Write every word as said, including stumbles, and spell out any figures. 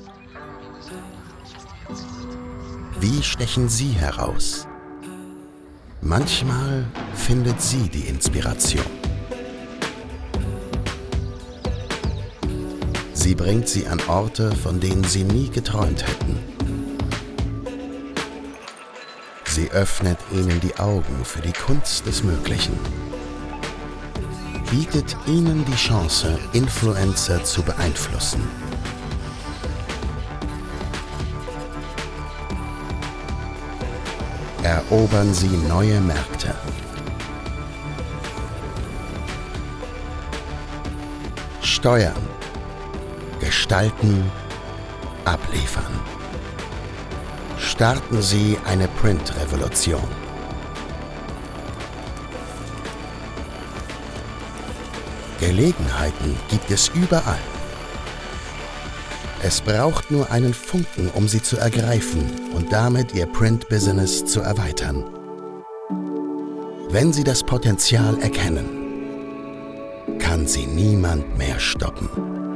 Wie stechen Sie heraus? Manchmal findet sie die Inspiration. Sie bringt sie an Orte, von denen sie nie geträumt hätten. Sie öffnet ihnen die Augen für die Kunst des Möglichen. Bietet ihnen die Chance, Influencer zu beeinflussen. Erobern Sie neue Märkte. Steuern, gestalten, abliefern. Starten Sie eine Print-Revolution. Gelegenheiten gibt es überall. Es braucht nur einen Funken, um sie zu ergreifen und damit Ihr Print-Business zu erweitern. Wenn Sie das Potenzial erkennen, kann Sie niemand mehr stoppen.